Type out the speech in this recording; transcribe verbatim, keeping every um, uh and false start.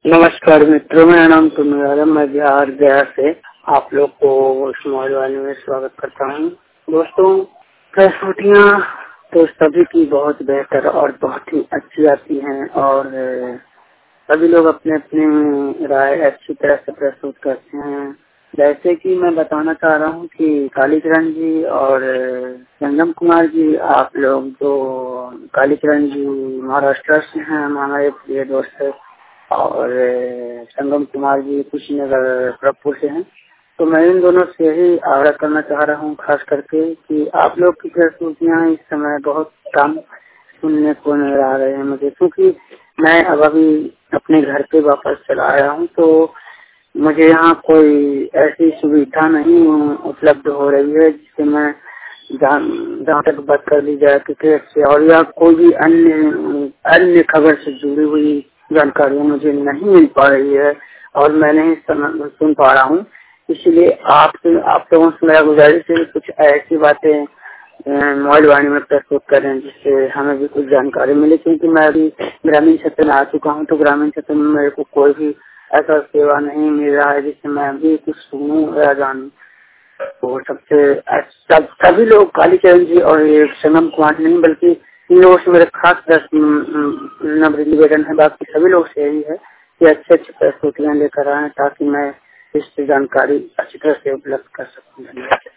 नमस्कार मित्रों, मेरा नाम तुम मैं बिहार गया से आप लोग को इस मौजवानी में स्वागत करता हूँ। दोस्तों, प्रस्तुतियाँ तो सभी की बहुत बेहतर और बहुत ही अच्छी आती हैं और सभी लोग अपने अपने राय अच्छी तरह से प्रस्तुत करते हैं। जैसे कि मैं बताना चाह रहा हूँ कि कालीचरण जी और संगम कुमार जी, आप लोग जो कालीचरण जी महाराष्ट्र से हैं, हमारे प्रिय दोस्त है, और संगम कुमार जी कुशीनगर प्रभुपुर से हैं। तो मैं इन दोनों से ही आग्रह करना चाह रहा हूँ, खास करके कि आप लोग की प्रस्तुतियाँ इस समय बहुत कम सुनने को मिल आ रहे हैं मुझे, क्योंकि मैं अब अभी अपने घर पे वापस चला आया हूँ। तो मुझे यहाँ कोई ऐसी सुविधा नहीं उपलब्ध हो रही है जिससे मैं जहाँ तक बात कर ली जाए क्रिकेट से और या कोई भी अन्य अन्य खबर से जुड़ी हुई जानकारी मुझे नहीं मिल पा रही है और मैं नहीं सुन पा रहा हूँ। इसलिए आप आप लोगों से मेरा गुजारिश है कुछ ऐसी बातें मोबाइल वाणी में प्रस्तुत करें जिससे हमें भी कुछ जानकारी मिले, क्योंकि मैं अभी ग्रामीण क्षेत्र में आ चुका हूँ। तो ग्रामीण क्षेत्र में मेरे को कोई भी ऐसा सेवा नहीं मिल रहा है जिससे मैं भी कुछ सुनूं या जानूं। तो सबसे सब, सभी लोग कालीचरण जी और संगम कुमार नहीं बल्कि इन लोगों से मेरे खास दस नम्र निवेदन है, बाकी सभी लोग से यही है कि अच्छे अच्छे प्रस्तुतियाँ लेकर आए ताकि मैं इस जानकारी अच्छी तरह से उपलब्ध कर सकूँ।